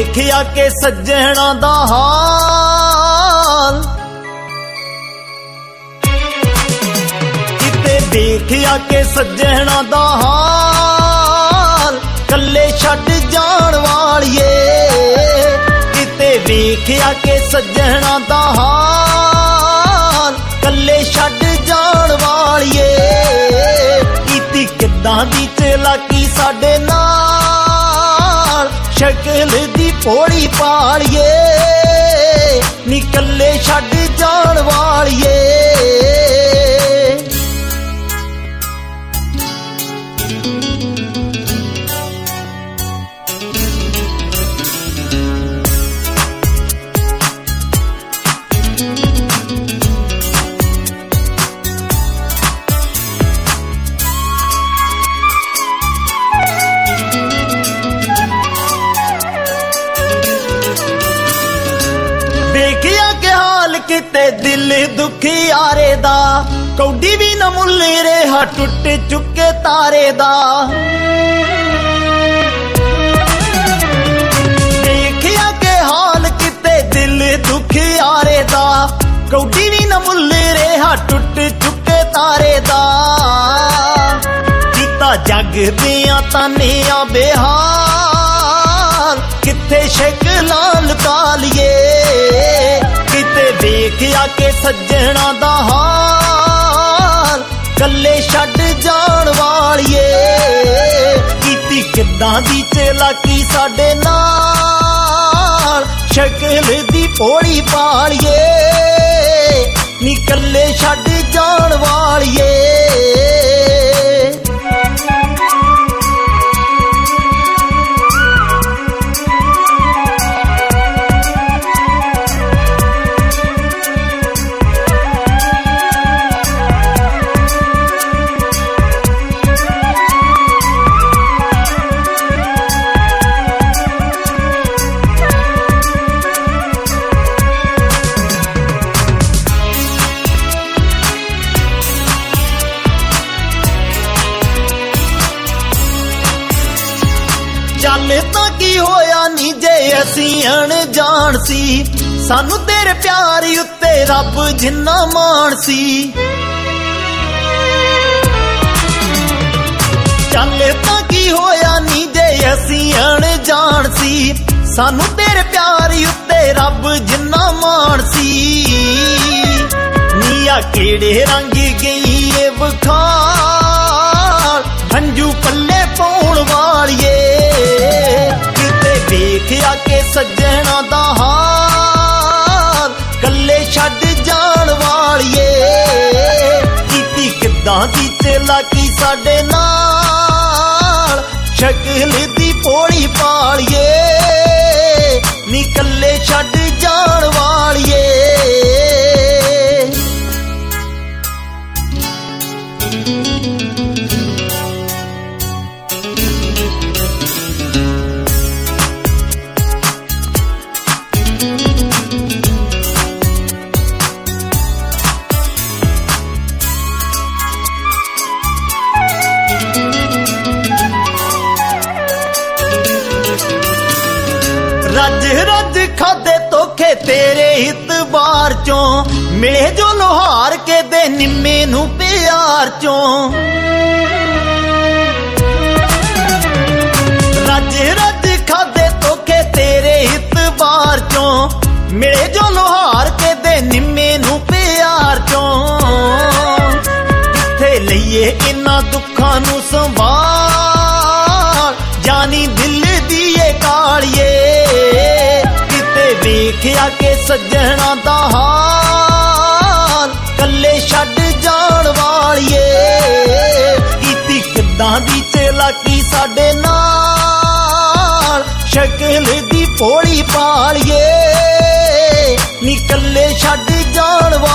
ਵੇਖਿਆ ਕਿ ਸੱਜਣਾ ਦਾ ਹਾਲ, ਕਿਤੇ ਵੇਖਿਆ ਕਿ ਸੱਜਣਾ ਦਾ ਹਾਲ, ਕੱਲੇ ਛੱਡ ਜਾਣ ਵਾਲੀਏ। ਕਿਤੇ ਵੇਖਿਆ ਕਿ ਸੱਜਣਾ ਦਾ ਹਾਲ, ਕੱਲੇ ਛੱਡ ਜਾਣ ਵਾਲੀਏ। ਕੀਤੀ ਕਿੱਦਾਂ ਦੀ ਚਲਾਕੀ ਸਾਡੇ ਨਾਲ, ਸ਼ਕਲ ਦੀ ਭੋਲੀ ਪਾਲੀਏ, ਨੀ ਕੱਲੇ ਛੱਡ ਜਾਣ ਵਾਲੀਏ। ਵੇਖਿਆ ਕਿ ਹਾਲ ਕਿਤੇ ਦਿਲ ਦੁਖਿਆਰੇ ਦਾ, ਕੌਡੀ ਵੀ ਨਾ ਮੁੱਲ ਰਿਹਾ ਟੁੱਟ ਚੁੱਕੇ ਤਾਰੇ ਦਾ। ਵੇਖਿਆ ਕਿ ਹਾਲ ਕਿਤੇ ਦਿਲ ਦੁਖਿਆਰੇ ਦਾ, ਕੌਡੀ ਵੀ ਨਾ ਮੁੱਲ ਰਿਹਾ ਟੁੱਟ ਚੁੱਕੇ ਤਾਰੇ ਦਾ। ਕੀਤਾ ਜੱਗ ਦੀਆਂ ਤਾਨਿਆਂ ਬੇਹਾਲ, ਕਿੱਥੇ ਸ਼ਕਲਾਂ ਲੁਕਾ ਲਈਏ। ਕਿਤੇ ਵੇਖਿਆ ਕਿ ਸੱਜਣਾ ਦਾ ਹਾਲ, ਕੱਲੇ ਛੱਡ ਜਾਣ ਵਾਲੀਏ। ਕੀਤੀ ਕਿੱਦਾਂ ਦੀ ਚਲਾਕੀ ਸਾਡੇ ਨਾਲ, ਸ਼ਕਲ ਦੀ ਭੋਲੀ ਪਾਲੀਏ, ਨੀ ਕੱਲੇ ਛੱਡ ਜਾਣ ਵਾਲੀਏ। ਚੱਲ ਤਾਂ ਕੀ ਹੋਇਆ ਨੀ ਜੇ ਅਸੀਂ ਅਣਜਾਣ ਸੀ, ਸਾਨੂੰ ਤੇਰੇ ਪਿਆਰ ਉੱਤੇ ਰੱਬ ਜਿੰਨਾ ਮਾਣ ਸੀ। ਚੱਲ ਤਾਂ ਕੀ ਹੋਇਆ ਨੀ ਜੇ ਅਸੀਂ ਅਣਜਾਣ ਸੀ, ਸਾਨੂੰ ਤੇਰੇ ਪਿਆਰ ਉੱਤੇ ਰੱਬ ਜਿੰਨਾ ਮਾਣ ਸੀ। ਨੀਆ ਕਿਹੜੇ ਰੰਗ ਗਈ ਏ ਵਿਖਾਲ, ਹੰਝੂ ਪੱਲੇ ਪਾਉਣ ਵਾਲੀਏ। ਕਿਤੇ ਵੇਖਿਆ ਕਿ ਸੱਜਣਾ ਦਾ ਹਾਲ, ਕੱਲੇ ਛੱਡ ਜਾਣ ਵਾਲੀਏ। ਕੀਤੀ ਕਿੱਦਾਂ ਦੀ ਚਲਾਕੀ ਸਾਡੇ ਨਾਲ, ਸ਼ਕਲ ਦੀ ਭੋਲੀ ਪਾਲੀਏ, ਨੀ ਕੱਲੇ ਛੱਡ ਜਾਣ ਵਾਲੀਏ। ਰੱਜ ਰੱਜ ਖਾਦੇ ਧੋਖੇ ਤੇਰੇ ਇਤਬਾਰ ਚੋਂ, ਮਿਲੇ ਜੋ ਲੋਹਾਰ ਕੇ ਦੇ ਨਿੰਮੇ ਨੂੰ ਪਿਆਰ ਚੋਂ। ਰੱਜ ਰੱਜ ਖਾਦੇ ਧੋਖੇ ਤੇਰੇ ਇਤਬਾਰ ਚੋਂ, ਮਿਲੇ ਜੋ ਲੋਹਾਰ ਕੇ ਦੇ ਨਿੰਮੇ ਨੂੰ ਪਿਆਰ ਚੋਂ। ਕਿੱਥੇ ਲਈਏ ਇਹਨਾਂ ਦੁੱਖਾਂ ਨੂੰ ਸੰਭਾਲ, ਜਾਨੀ ਦਿਲ ਦੀ ਏ ਕਾਲੀਏ। ਵੇਖਿਆ ਕਿ ਸੱਜਣਾ ਦਾ ਹਾਲ, ਕੱਲੇ ਛੱਡ ਜਾਣ ਵਾਲੀਏ। ਕੀਤੀ ਕਿੱਦਾਂ ਦੀ ਚਲਾਕੀ ਸਾਡੇ ਨਾਲ, ਸ਼ਕਲ ਦੀ ਭੋਲੀ ਪਾਲੀਏ, ਨੀ ਕੱਲੇ ਛੱਡ ਜਾਣ